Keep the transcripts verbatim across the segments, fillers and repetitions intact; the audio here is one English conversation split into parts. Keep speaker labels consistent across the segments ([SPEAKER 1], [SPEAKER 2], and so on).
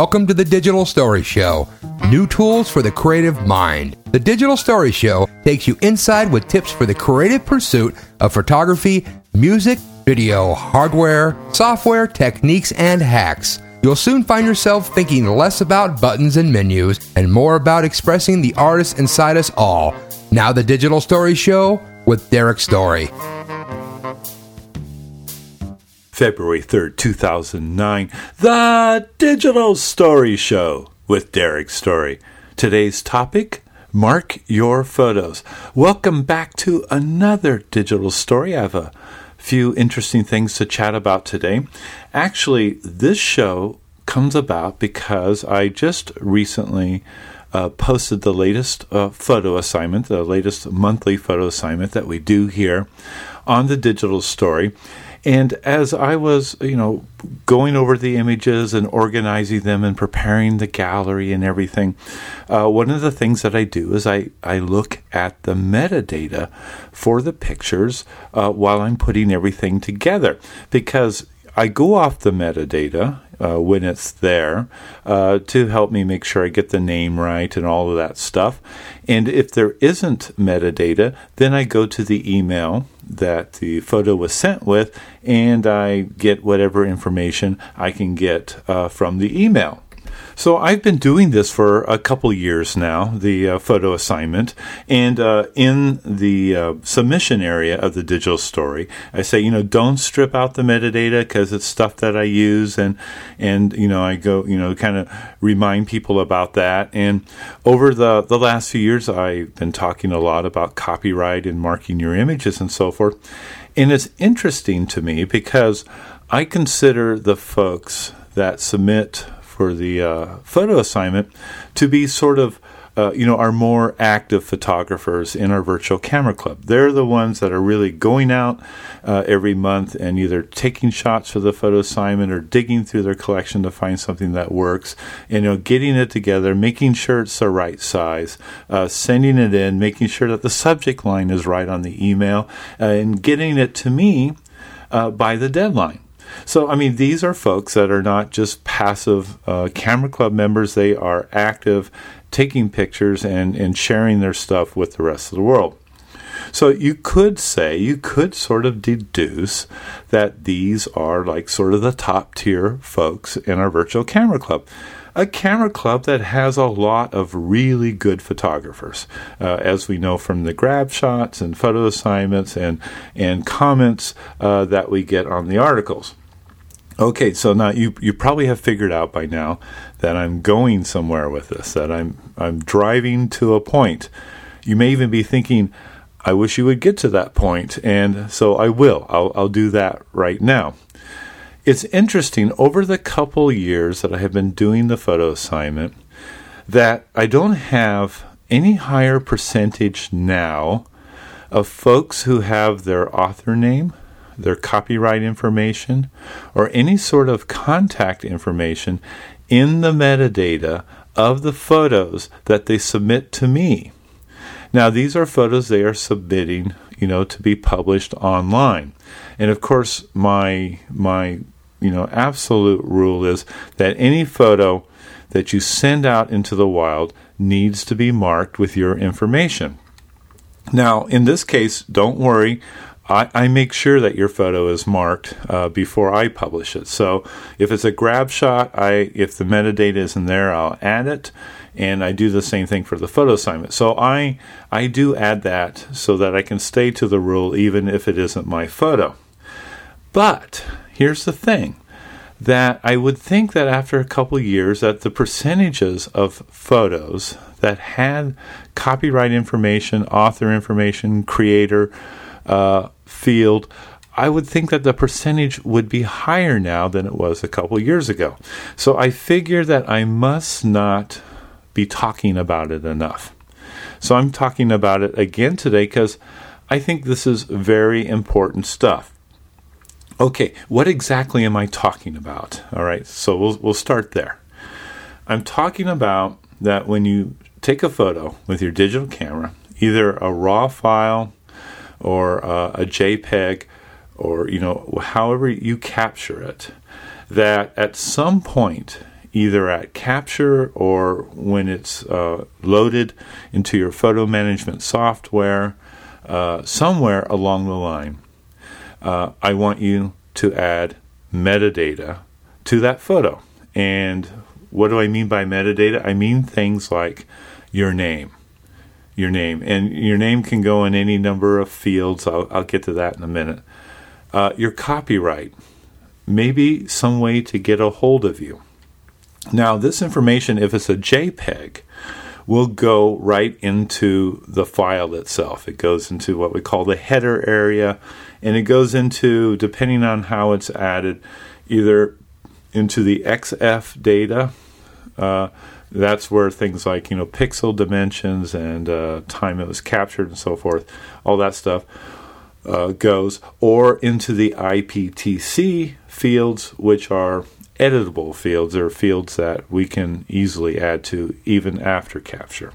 [SPEAKER 1] Welcome to the Digital Story Show. New tools for the creative mind. The Digital Story Show takes you inside with tips for the creative pursuit of photography, music, video, hardware, software, techniques, and hacks. You'll soon find yourself thinking less about buttons and menus and more about expressing the artist inside us all. Now the Digital Story Show with Derek Story.
[SPEAKER 2] February third, two thousand nine, The Digital Story Show with Derek Story. Today's topic, mark your photos. Welcome back to another digital story. I have a few interesting things to chat about today. Actually, this show comes about because I just recently uh, posted the latest uh, photo assignment, the latest monthly photo assignment that we do here on the Digital Story. And as I was, you know, going over the images and organizing them and preparing the gallery and everything, uh, one of the things that I do is I, I look at the metadata for the pictures uh, while I'm putting everything together, because I go off the metadata uh, when it's there uh, to help me make sure I get the name right and all of that stuff. And if there isn't metadata, then I go to the email that the photo was sent with, and I get whatever information I can get uh, from the email. So I've been doing this for a couple years now, the uh, photo assignment, and uh, in the uh, submission area of the digital story, I say, you know, don't strip out the metadata because it's stuff that I use, and, and you know, I go, you know, kind of remind people about that. And over the, the last few years, I've been talking a lot about copyright and marking your images and so forth. And it's interesting to me because I consider the folks that submit for the uh, photo assignment to be sort of, uh, you know, our more active photographers in our virtual camera club. They're the ones that are really going out uh, every month and either taking shots for the photo assignment or digging through their collection to find something that works, and, you know, getting it together, making sure it's the right size, uh, sending it in, making sure that the subject line is right on the email, uh, and getting it to me uh, by the deadline. So, I mean, these are folks that are not just passive uh, camera club members. They are active, taking pictures and, and sharing their stuff with the rest of the world. So you could say, you could sort of deduce that these are like sort of the top tier folks in our virtual camera club. A camera club that has a lot of really good photographers, uh, as we know from the grab shots and photo assignments and, and comments uh, that we get on the articles. Okay, so now you you probably have figured out by now that I'm going somewhere with this, that I'm I'm driving to a point. You may even be thinking, I wish you would get to that point, and so I will. I'll I'll do that right now. It's interesting, over the couple years that I have been doing the photo assignment, that I don't have any higher percentage now of folks who have their author name, their copyright information, or any sort of contact information in the metadata of the photos that they submit to me. Now, these are photos they are submitting, you know, to be published online. And of course, my my you know absolute rule is that any photo that you send out into the wild needs to be marked with your information. Now, in this case, don't worry. I, I make sure that your photo is marked uh, before I publish it. So if it's a grab shot, I if the metadata isn't there, I'll add it. And I do the same thing for the photo assignment. So I I do add that so that I can stay to the rule even if it isn't my photo. But here's the thing, that I would think that after a couple years that the percentages of photos that had copyright information, author information, creator uh, field, I would think that the percentage would be higher now than it was a couple years ago. So I figure that I must not be talking about it enough. So I'm talking about it again today because I think this is very important stuff. Okay, what exactly am I talking about? All right, so we'll we'll start there. I'm talking about that when you take a photo with your digital camera, either a RAW file or uh, a JPEG, or you know however you capture it, that at some point either at capture or when it's uh, loaded into your photo management software, uh, somewhere along the line, uh, I want you to add metadata to that photo. And what do I mean by metadata? I mean things like your name. Your name. And your name can go in any number of fields. I'll, I'll get to that in a minute. Uh, your copyright. Maybe some way to get a hold of you. Now, this information, if it's a JPEG, will go right into the file itself. It goes into what we call the header area, and it goes into, depending on how it's added, either into the X F data. Uh, that's where things like, you know, pixel dimensions and uh, time it was captured and so forth, all that stuff uh, goes, or into the I P T C fields, which are editable fields, or fields that we can easily add to even after capture.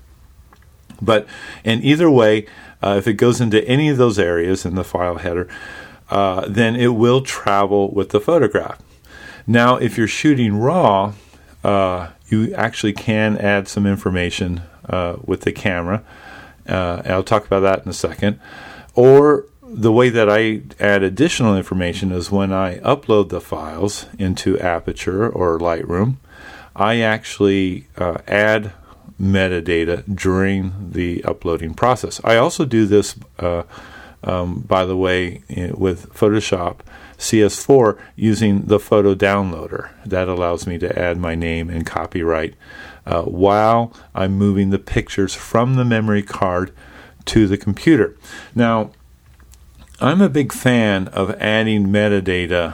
[SPEAKER 2] But in either way, uh, if it goes into any of those areas in the file header, uh, then it will travel with the photograph. Now, if you're shooting RAW, uh, you actually can add some information uh, with the camera. Uh, I'll talk about that in a second. Or the way that I add additional information is when I upload the files into Aperture or Lightroom, I actually uh, add metadata during the uploading process. I also do this, uh, um, by the way, in, with Photoshop C S four using the photo downloader. That allows me to add my name and copyright uh, while I'm moving the pictures from the memory card to the computer. Now, I'm a big fan of adding metadata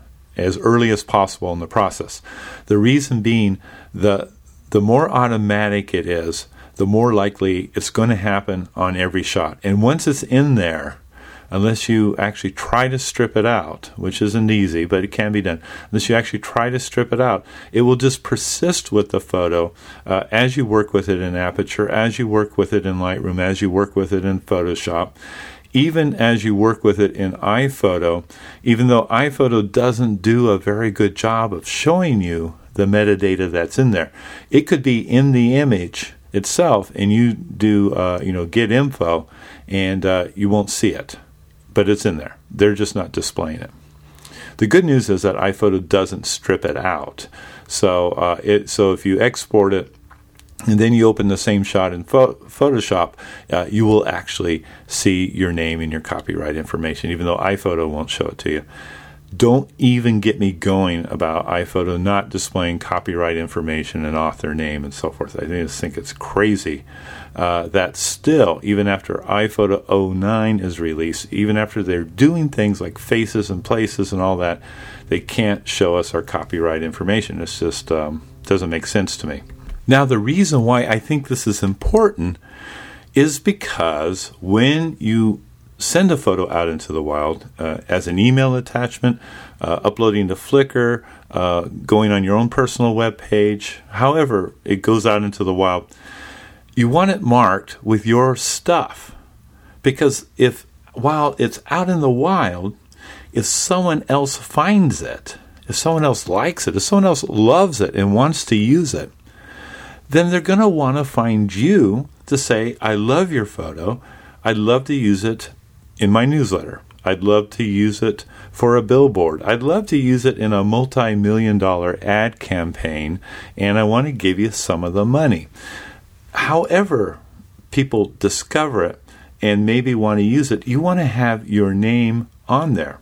[SPEAKER 2] as early as possible in the process. The reason being, the the more automatic it is, the more likely it's going to happen on every shot. And once it's in there, unless you actually try to strip it out, which isn't easy, but it can be done, unless you actually try to strip it out, it will just persist with the photo uh, as you work with it in Aperture, as you work with it in Lightroom, as you work with it in Photoshop. Even as you work with it in iPhoto, even though iPhoto doesn't do a very good job of showing you the metadata that's in there, it could be in the image itself, and you do, uh, you know, get info, and uh, you won't see it, but it's in there. They're just not displaying it. The good news is that iPhoto doesn't strip it out. So, uh, it so if you export it, and then you open the same shot in Pho- Photoshop, uh, you will actually see your name and your copyright information, even though iPhoto won't show it to you. Don't even get me going about iPhoto not displaying copyright information and author name and so forth. I just think it's crazy uh, that still, even after iPhoto oh nine is released, even after they're doing things like faces and places and all that, they can't show us our copyright information. It's just um, doesn't make sense to me. Now, the reason why I think this is important is because when you send a photo out into the wild uh, as an email attachment, uh, uploading to Flickr, uh, going on your own personal web page, however it goes out into the wild, you want it marked with your stuff. Because if, while it's out in the wild, if someone else finds it, if someone else likes it, if someone else loves it and wants to use it, then they're going to want to find you to say, I love your photo. I'd love to use it in my newsletter. I'd love to use it for a billboard. I'd love to use it in a multi-million dollar ad campaign, and I want to give you some of the money. However people discover it and maybe want to use it, you want to have your name on there.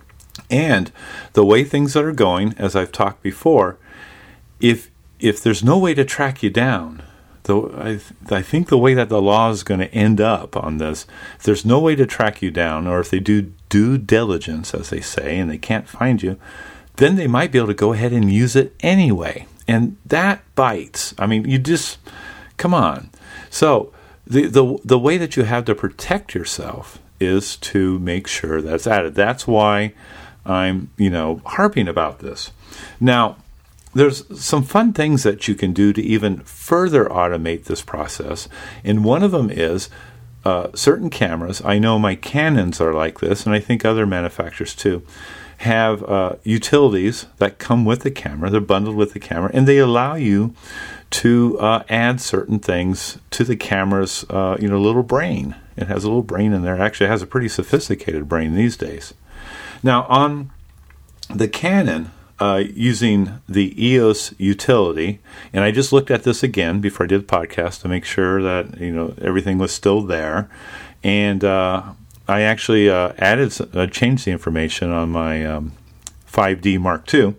[SPEAKER 2] And the way things are going, as I've talked before, if if there's no way to track you down, though I, th- I think the way that the law is going to end up on this, if there's no way to track you down, or if they do due diligence, as they say, and they can't find you, then they might be able to go ahead and use it anyway. And that bites. I mean, you just, come on. So the the the way that you have to protect yourself is to make sure that's added. That's why I'm, you know, harping about this. Now, there's some fun things that you can do to even further automate this process. And one of them is uh, certain cameras. I know my Canons are like this, and I think other manufacturers too, have uh, utilities that come with the camera. They're bundled with the camera, and they allow you to uh, add certain things to the camera's uh, you know little brain. It has a little brain in there. Actually, it has a pretty sophisticated brain these days. Now, on the Canon, uh, using the E O S utility, and I just looked at this again before I did the podcast to make sure that you know everything was still there, and uh, I actually uh, added, uh, changed the information on my um, five D Mark two.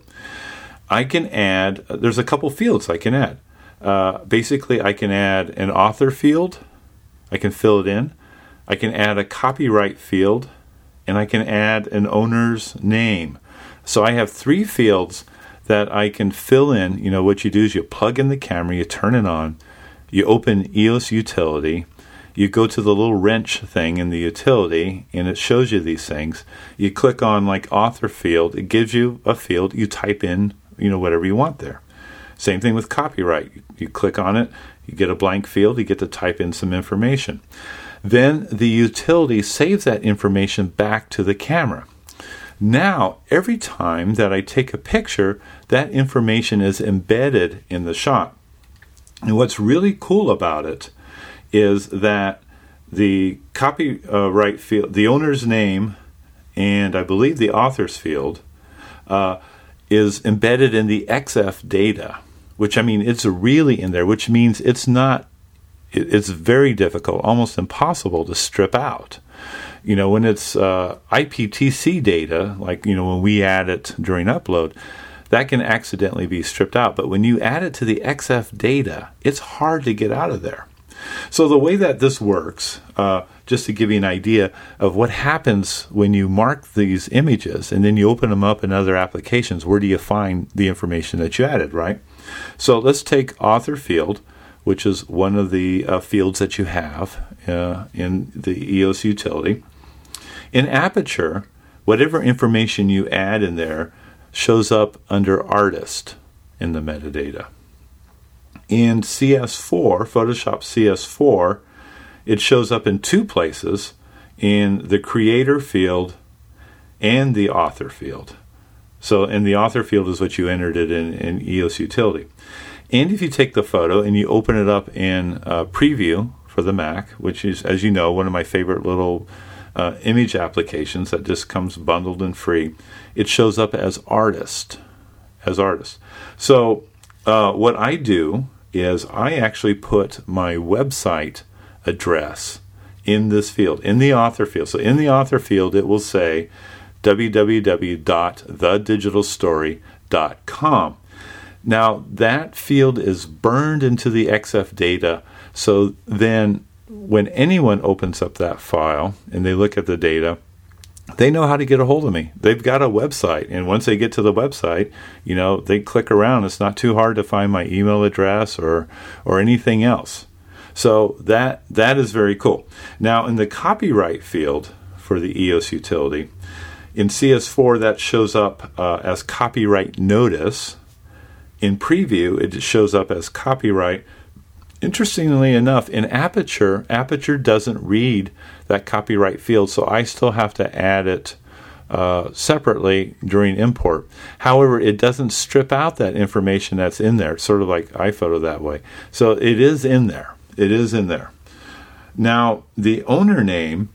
[SPEAKER 2] I can add. There's a couple fields I can add. Uh, basically, I can add an author field. I can fill it in. I can add a copyright field, and I can add an owner's name. So I have three fields that I can fill in. You know, what you do is you plug in the camera, you turn it on, you open E O S utility, you go to the little wrench thing in the utility, and it shows you these things. You click on like author field, it gives you a field, you type in, you know, whatever you want there. Same thing with copyright. You click on it, you get a blank field, you get to type in some information. Then the utility saves that information back to the camera. Now, every time that I take a picture, that information is embedded in the shot. And what's really cool about it is that the copyright field, the owner's name, and I believe the author's field, uh, is embedded in the X F data, which I mean, it's really in there, which means it's not, it's very difficult, almost impossible to strip out. You know, when it's uh, I P T C data, like, you know, when we add it during upload, that can accidentally be stripped out. But when you add it to the X F data, it's hard to get out of there. So the way that this works, uh, just to give you an idea of what happens when you mark these images and then you open them up in other applications, where do you find the information that you added, right? So let's take author field, which is one of the uh, fields that you have uh, in the E O S utility. In Aperture, whatever information you add in there shows up under artist in the metadata. In C S four, Photoshop C S four, it shows up in two places, in the creator field and the author field. So, and the author field is what you entered it in, in E O S utility. And if you take the photo and you open it up in uh, Preview for the Mac, which is, as you know, one of my favorite little uh, image applications that just comes bundled and free, it shows up as artist, as artist. So uh, what I do is I actually put my website address in this field, in the author field. So in the author field, it will say w w w dot the digital story dot com. Now, that field is burned into the X F data, so then when anyone opens up that file and they look at the data, they know how to get a hold of me. They've got a website, and once they get to the website, you know, they click around. It's not too hard to find my email address or or anything else. So that that is very cool. Now, in the copyright field for the E O S utility, in C S four, that shows up uh, as copyright notice. In Preview, it shows up as copyright. Interestingly enough, in Aperture, Aperture doesn't read that copyright field, so I still have to add it uh, separately during import. However, it doesn't strip out that information that's in there, sort of like iPhoto that way. So it is in there. It is in there. Now, the owner name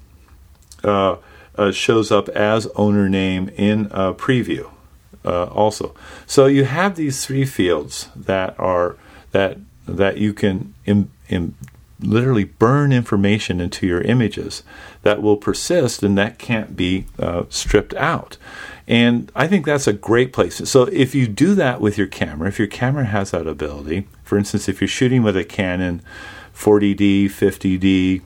[SPEAKER 2] uh, uh, shows up as owner name in uh, Preview. Uh, also, so you have these three fields that are that that you can im, im, literally burn information into your images that will persist, and that can't be uh, stripped out. And I think that's a great place. So if you do that with your camera, if your camera has that ability, for instance, if you're shooting with a Canon forty D, fifty D,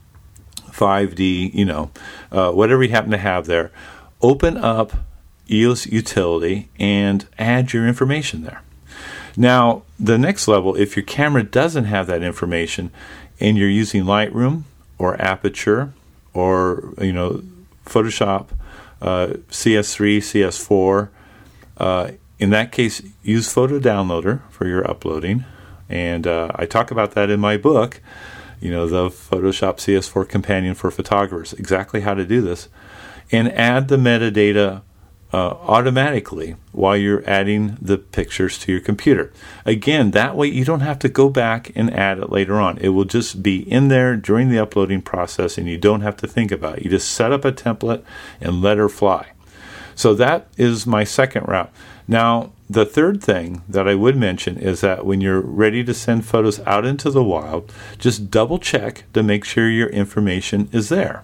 [SPEAKER 2] five D, you know, uh, whatever you happen to have there, open up E O S utility and add your information there. Now, the next level, if your camera doesn't have that information and you're using Lightroom or Aperture or, you know, Photoshop, uh, C S three, C S four, uh, in that case, use Photo Downloader for your uploading. And uh, I talk about that in my book, you know, the Photoshop C S four Companion for Photographers, exactly how to do this. And add the metadata uh, automatically while you're adding the pictures to your computer. Again, that way you don't have to go back and add it later on. It will just be in there during the uploading process, and you don't have to think about it. You just set up a template and let her fly. So that is my second route. Now, the third thing that I would mention is that when you're ready to send photos out into the wild, just double check to make sure your information is there.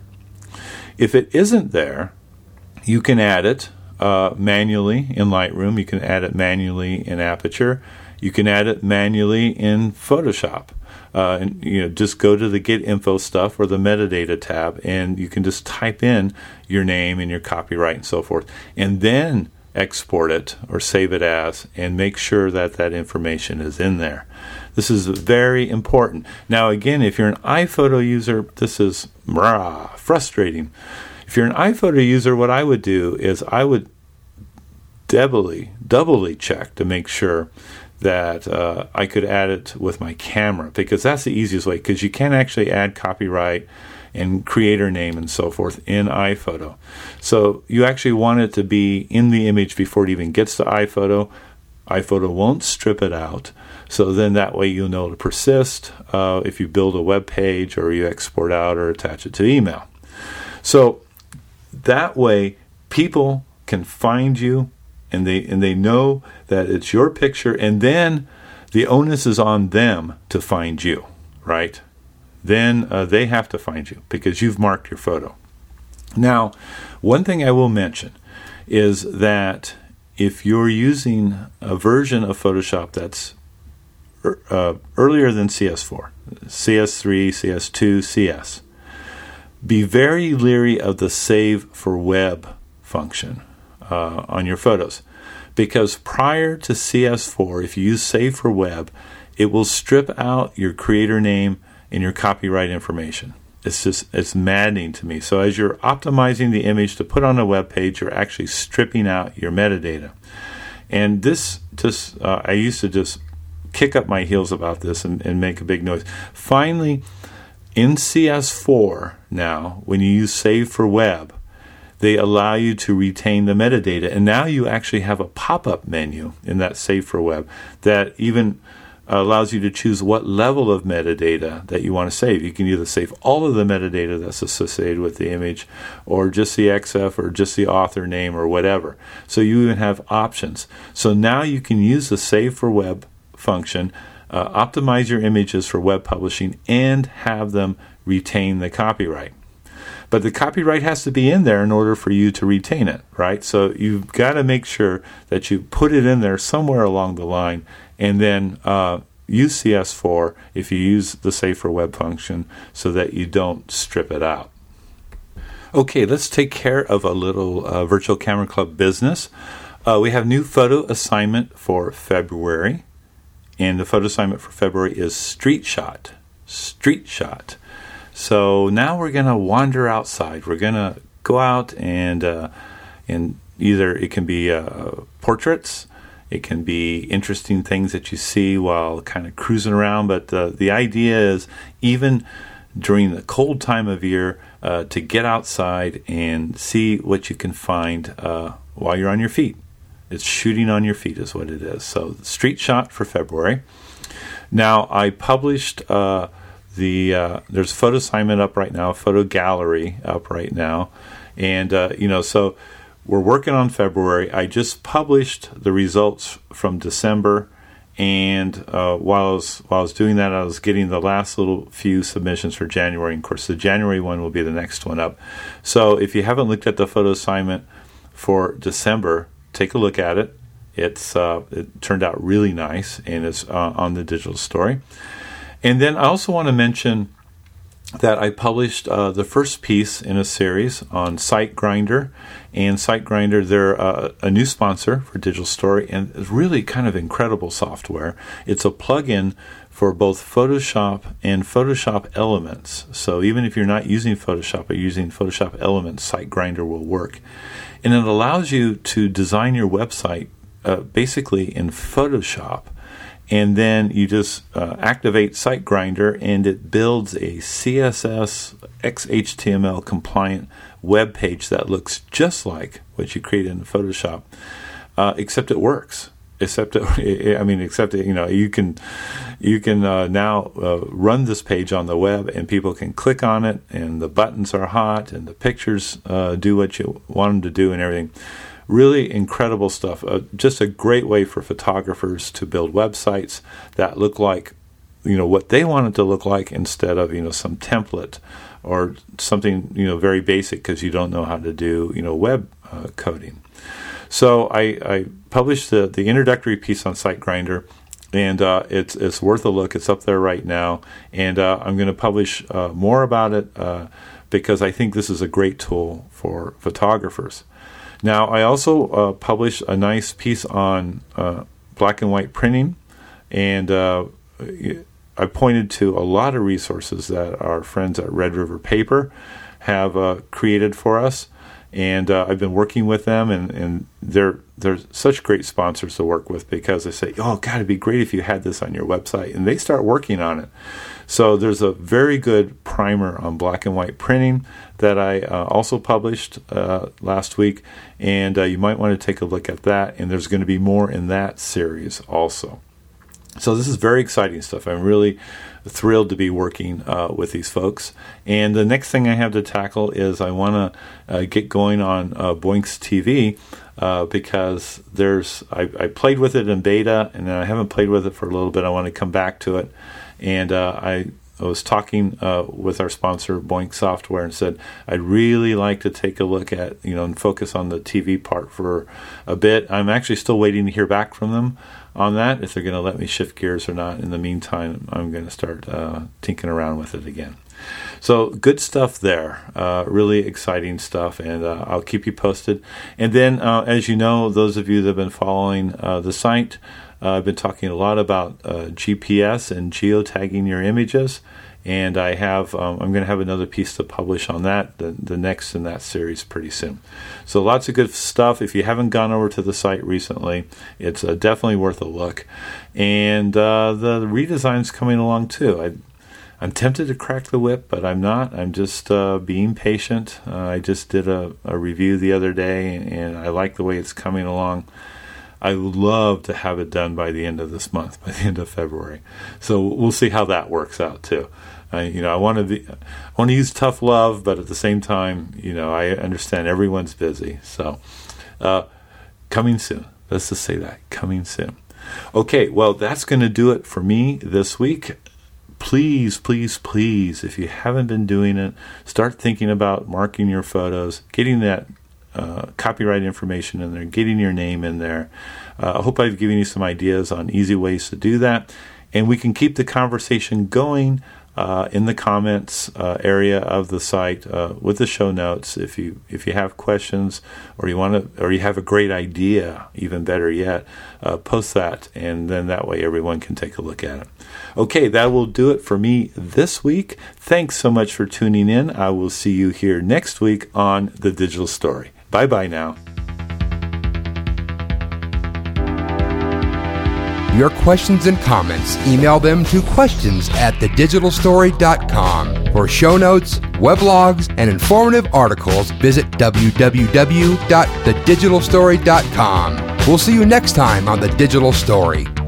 [SPEAKER 2] If it isn't there, you can add it uh, manually in Lightroom. You can add it manually in Aperture. You can add it manually in Photoshop. Uh, and you know, just go to the Get Info stuff or the Metadata tab, and you can just type in your name and your copyright and so forth, and then export it or save it as, and make sure that that information is in there. This is very important. Now, again, if you're an iPhoto user, this is rah, frustrating. If you're an iPhoto user, what I would do is I would doubly, doubly check to make sure that uh, I could add it with my camera, because that's the easiest way, because you can actually add copyright and creator name and so forth in iPhoto. So you actually want it to be in the image before it even gets to iPhoto. iPhoto won't strip it out, so then that way you'll know to persist uh, if you build a web page or you export out or attach it to email. So that way people can find you, and they and they know that it's your picture, and then the onus is on them to find you, right? Then uh, they have to find you because you've marked your photo. Now, one thing I will mention is that if you're using a version of Photoshop that's uh, earlier than C S four, C S three, C S two, C S, be very leery of the Save for Web function uh, on your photos, because prior to C S four, if you use Save for Web, it will strip out your creator name and your copyright information. It's just, it's maddening to me. So as you're optimizing the image to put on a web page, you're actually stripping out your metadata. And this just, uh, I used to just kick up my heels about this and, and make a big noise. Finally, in C S four now, when you use Save for Web, they allow you to retain the metadata. And now you actually have a pop-up menu in that Save for Web that even allows you to choose what level of metadata that you want to save. You can either save all of the metadata that's associated with the image, or just the X F, or just the author name, or whatever. So you even have options. So now you can use the Save for Web function, uh, optimize your images for web publishing, and have them retain the copyright. But the copyright has to be in there in order for you to retain it, right? So you've got to make sure that you put it in there somewhere along the line, and then uh, use C S four if you use the Save for Web function so that you don't strip it out. Okay, let's take care of a little uh, Virtual Camera Club business. Uh, we have new photo assignment for February, and the photo assignment for February is Street Shot. Street Shot. So now we're going to wander outside. We're going to go out and uh, and either it can be uh, portraits, it can be interesting things that you see while kind of cruising around. But uh, the idea is, even during the cold time of year, uh, to get outside and see what you can find uh, while you're on your feet. It's shooting on your feet is what it is. So Street Shot for February. Now I published... Uh, The uh, there's a photo assignment up right now, a photo gallery up right now, and uh, you know, so we're working on February. I just published the results from December, and uh, while I was while I was doing that, I was getting the last little few submissions for January. And of course, the January one will be the next one up. So if you haven't looked at the photo assignment for December, take a look at it. It's uh, it turned out really nice, and it's uh, on the Digital Story. And then I also want to mention that I published uh, the first piece in a series on SiteGrinder. And SiteGrinder, they're uh, a new sponsor for Digital Story, and it's really kind of incredible software. It's a plugin for both Photoshop and Photoshop Elements. So even if you're not using Photoshop but using Photoshop Elements, SiteGrinder will work. And it allows you to design your website uh, basically in Photoshop. And then you just uh, activate SiteGrinder, and it builds a C S S X H T M L compliant web page that looks just like what you create in Photoshop, uh, except it works. Except, it, I mean, except it, you know, you can you can uh, now uh, run this page on the web, and people can click on it, and the buttons are hot, and the pictures uh, do what you want them to do, and everything. Really incredible stuff. Uh, just a great way for photographers to build websites that look like, you know, what they want it to look like, instead of, you know, some template or something, you know, very basic because you don't know how to do, you know, web uh, coding. So I, I published the, the introductory piece on SiteGrinder, and uh, it's it's worth a look. It's up there right now, and uh, I'm going to publish uh, more about it uh, because I think this is a great tool for photographers. Now, I also uh, published a nice piece on uh, black and white printing, and uh, I pointed to a lot of resources that our friends at Red River Paper have uh, created for us. And uh, I've been working with them, and, and they're they're such great sponsors to work with, because they say, oh, God, it'd be great if you had this on your website. And they start working on it. So there's a very good primer on black and white printing that I uh, also published uh, last week. And uh, you might want to take a look at that. And there's going to be more in that series also. So this is very exciting stuff. I'm really thrilled to be working uh, with these folks. And the next thing I have to tackle is I want to uh, get going on uh, Boinks T V uh, because there's I, I played with it in beta, and then I haven't played with it for a little bit. I want to come back to it. And uh, I, I was talking uh, with our sponsor, Boink Software, and said I'd really like to take a look at, you know, and focus on the T V part for a bit. I'm actually still waiting to hear back from them on that, if they're going to let me shift gears or not. In the meantime, I'm going to start uh, tinkering around with it again. So good stuff there, uh, really exciting stuff, and uh, I'll keep you posted. And then, uh, as you know, those of you that have been following uh, the site, uh, I've been talking a lot about uh, G P S and geotagging your images. And I have, um, I'm going to have another piece to publish on that, the, the next in that series pretty soon. So lots of good stuff. If you haven't gone over to the site recently, it's uh, definitely worth a look. And uh, the redesign's coming along too. I, I'm tempted to crack the whip, but I'm not. I'm just uh, being patient. Uh, I just did a, a review the other day, and, and I like the way it's coming along. I would love to have it done by the end of this month, by the end of February. So we'll see how that works out too. I, you know, I want to be, I want to use tough love, but at the same time, you know, I understand everyone's busy. So, uh, coming soon. Let's just say that, coming soon. Okay, well, that's going to do it for me this week. Please, please, please, if you haven't been doing it, start thinking about marking your photos, getting that uh, copyright information in there, getting your name in there. Uh, I hope I've given you some ideas on easy ways to do that, and we can keep the conversation going Uh, in the comments uh, area of the site uh, with the show notes. If you if you have questions, or you want to, or you have a great idea, even better yet, uh, post that, and then that way everyone can take a look at it. Okay, that will do it for me this week. Thanks so much for tuning in. I will see you here next week on The Digital Story. Bye bye now.
[SPEAKER 1] Your questions and comments, email them to questions at the digital story dot com. For show notes, weblogs, and informative articles, visit w w w dot the digital story dot com. We'll see you next time on The Digital Story.